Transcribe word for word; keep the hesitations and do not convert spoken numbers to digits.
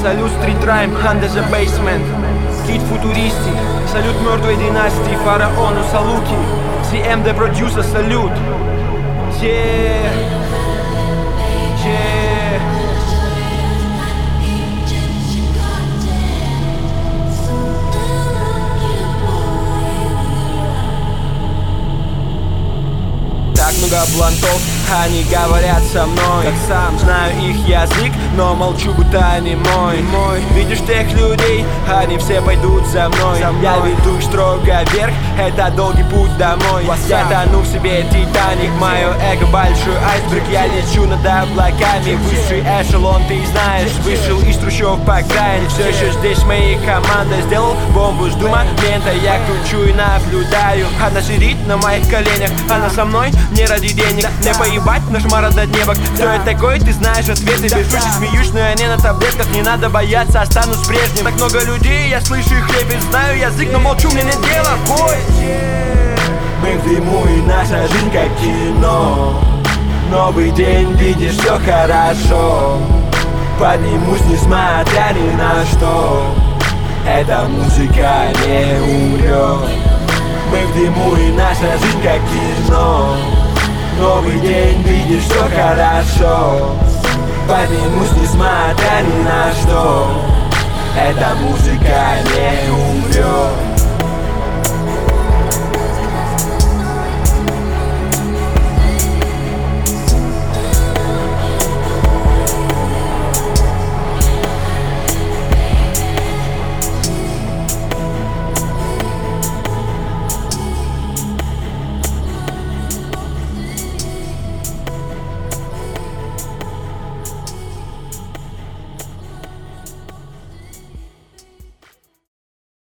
Салют Street Rhyme, Under the Basement, Kid Futuristic, салют мертвой династии, фараону Салуки, си эм The Producer, салют. Yeah, yeah. Так много блантов, они говорят со мной, как сам знаю их язык, но молчу, будто они мой, мой. Видишь тех людей, они все пойдут за мной, за мной. Я веду их строго вверх, это долгий путь домой. Я тону в себе Титаник, мое эго большой айсберг. Я лечу над облаками, высший эшелон, ты знаешь. Вышел из трущоб по крайне, все еще здесь моей командой. Сделал бомбу, жду момента, я кручу и наблюдаю. Она сидит на моих коленях, она со мной не ради денег, не поебать, наш мара до неба. Кто я такой, ты знаешь ответы. Без шуток смеюсь, но я не на таблетках. Не надо бояться, останусь прежним. Так много людей, я слышу их репет. Знаю язык, но молчу, мне нет дела, бой. Мы в дыму и наша жизнь как кино. Новый день, видишь, все хорошо. Поднимусь, несмотря ни на что. Эта музыка не умрет. Мы в дыму и наша жизнь как кино. Новый день, видишь, все хорошо. Поднимусь, несмотря ни на что. Эта музыка не умрет.